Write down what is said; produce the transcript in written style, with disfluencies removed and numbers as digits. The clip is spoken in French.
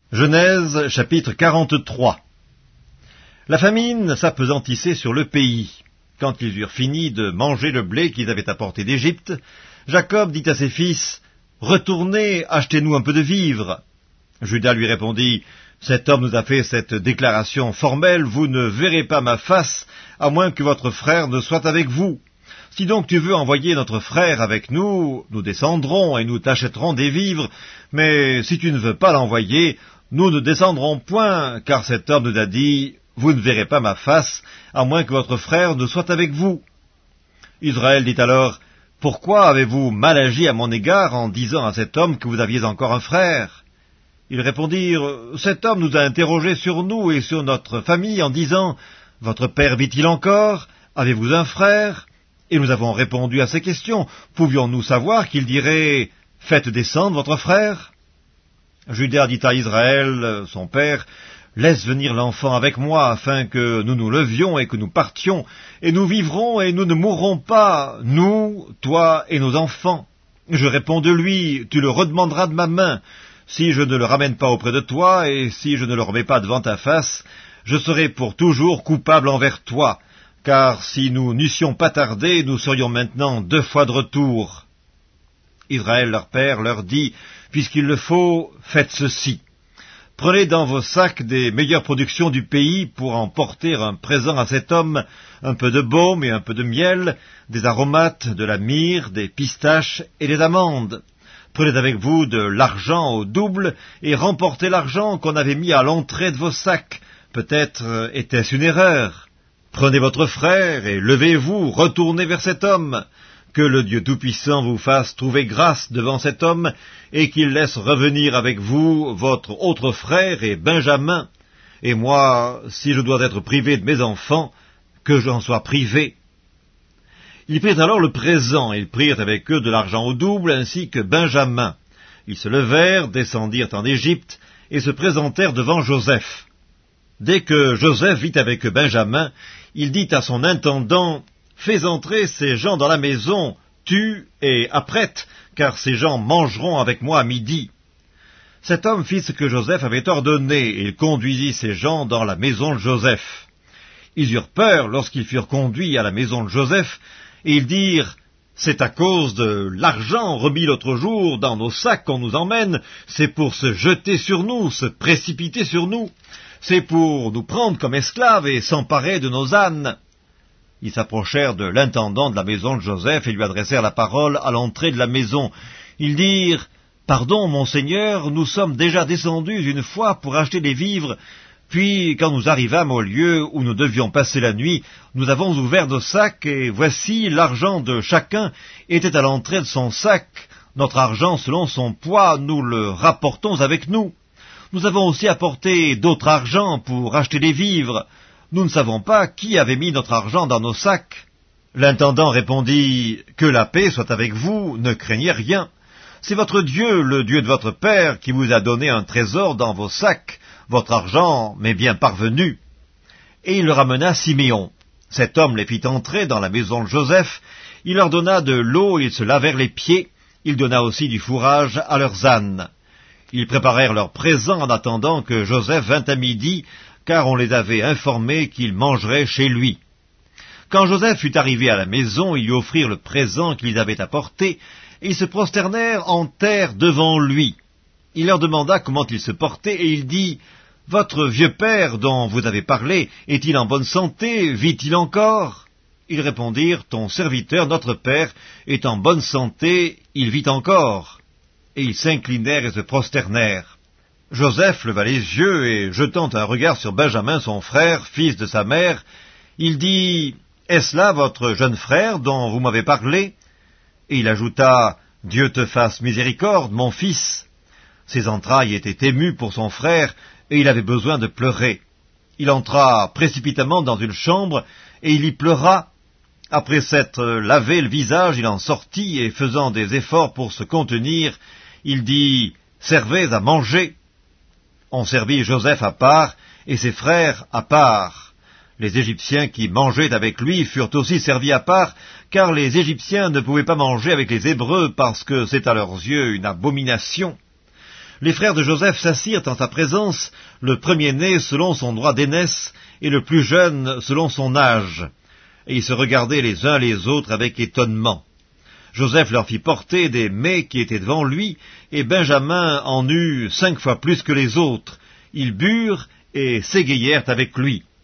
Genèse chapitre 43. La famine s'appesantissait sur le pays. Quand ils eurent fini de manger le blé qu'ils avaient apporté d'Égypte, Jacob dit à ses fils, « Retournez, achetez-nous un peu de vivres. » Juda lui répondit, « Cet homme nous a fait cette déclaration formelle, vous ne verrez pas ma face, à moins que votre frère ne soit avec vous. Si donc tu veux envoyer notre frère avec nous, nous descendrons et nous t'achèterons des vivres, mais si tu ne veux pas l'envoyer, nous ne descendrons point, car cet homme nous a dit, « Vous ne verrez pas ma face, à moins que votre frère ne soit avec vous. » Israël dit alors, « Pourquoi avez-vous mal agi à mon égard en disant à cet homme que vous aviez encore un frère ?» Ils répondirent, « Cet homme nous a interrogés sur nous et sur notre famille en disant, « Votre père vit-il encore? Avez-vous un frère ?» Et nous avons répondu à ces questions. Pouvions-nous savoir qu'il dirait, « Faites descendre votre frère » Juda dit à Israël, son père, « Laisse venir l'enfant avec moi, afin que nous nous levions et que nous partions, et nous vivrons et nous ne mourrons pas, nous, toi et nos enfants. » Je réponds de lui, « Tu le redemanderas de ma main. Si je ne le ramène pas auprès de toi, et si je ne le remets pas devant ta face, je serai pour toujours coupable envers toi, car si nous n'eussions pas tardé, nous serions maintenant 2 fois de retour. » Israël, leur père, leur dit, « Puisqu'il le faut, faites ceci. Prenez dans vos sacs des meilleures productions du pays pour en porter un présent à cet homme, un peu de baume et un peu de miel, des aromates, de la myrrhe, des pistaches et des amandes. Prenez avec vous de l'argent au double et remportez l'argent qu'on avait mis à l'entrée de vos sacs. Peut-être était-ce une erreur. Prenez votre frère et levez-vous, retournez vers cet homme. Que le Dieu Tout-Puissant vous fasse trouver grâce devant cet homme, et qu'il laisse revenir avec vous votre autre frère et Benjamin. Et moi, si je dois être privé de mes enfants, que j'en sois privé. » Ils prirent alors le présent, ils prirent avec eux de l'argent au double, ainsi que Benjamin. Ils se levèrent, descendirent en Égypte, et se présentèrent devant Joseph. Dès que Joseph vit avec Benjamin, il dit à son intendant, « Fais entrer ces gens dans la maison, tue et apprête, car ces gens mangeront avec moi à midi. » Cet homme fit ce que Joseph avait ordonné, et il conduisit ces gens dans la maison de Joseph. Ils eurent peur lorsqu'ils furent conduits à la maison de Joseph, et ils dirent, « C'est à cause de l'argent remis l'autre jour dans nos sacs qu'on nous emmène, c'est pour se jeter sur nous, se précipiter sur nous, c'est pour nous prendre comme esclaves et s'emparer de nos ânes. » Ils s'approchèrent de l'intendant de la maison de Joseph et lui adressèrent la parole à l'entrée de la maison. Ils dirent, « Pardon, mon Seigneur, nous sommes déjà descendus une fois pour acheter des vivres, puis quand nous arrivâmes au lieu où nous devions passer la nuit, nous avons ouvert nos sacs, et voici l'argent de chacun était à l'entrée de son sac. Notre argent selon son poids, nous le rapportons avec nous. Nous avons aussi apporté d'autres argent pour acheter des vivres. Nous ne savons pas qui avait mis notre argent dans nos sacs. » L'intendant répondit, « Que la paix soit avec vous, ne craignez rien. C'est votre Dieu, le Dieu de votre père, qui vous a donné un trésor dans vos sacs. Votre argent m'est bien parvenu. » Et il le ramena Siméon. Cet homme les fit entrer dans la maison de Joseph. Il leur donna de l'eau, ils se lavèrent les pieds. Il donna aussi du fourrage à leurs ânes. Ils préparèrent leurs présents en attendant que Joseph vînt à midi, car on les avait informés qu'il mangerait chez lui. Quand Joseph fut arrivé à la maison, ils lui offrirent le présent qu'ils avaient apporté, et ils se prosternèrent en terre devant lui. Il leur demanda comment il se portait, et il dit, « Votre vieux père, dont vous avez parlé, est-il en bonne santé? Vit-il encore ?» Ils répondirent, « Ton serviteur, notre père, est en bonne santé, il vit encore. » Et ils s'inclinèrent et se prosternèrent. Joseph leva les yeux, et jetant un regard sur Benjamin, son frère, fils de sa mère, il dit, « Est-ce là votre jeune frère dont vous m'avez parlé ?» Et il ajouta, « Dieu te fasse miséricorde, mon fils. » Ses entrailles étaient émues pour son frère, et il avait besoin de pleurer. Il entra précipitamment dans une chambre, et il y pleura. Après s'être lavé le visage, il en sortit, et faisant des efforts pour se contenir, il dit, « Servez à manger. » On servit Joseph à part, et ses frères à part. Les Égyptiens qui mangeaient avec lui furent aussi servis à part, car les Égyptiens ne pouvaient pas manger avec les Hébreux, parce que c'est à leurs yeux une abomination. Les frères de Joseph s'assirent en sa présence, le premier-né selon son droit d'aînesse, et le plus jeune selon son âge. Et ils se regardaient les uns les autres avec étonnement. Joseph leur fit porter des mets qui étaient devant lui, et Benjamin en eut 5 fois plus que les autres. Ils burent et s'égayèrent avec lui.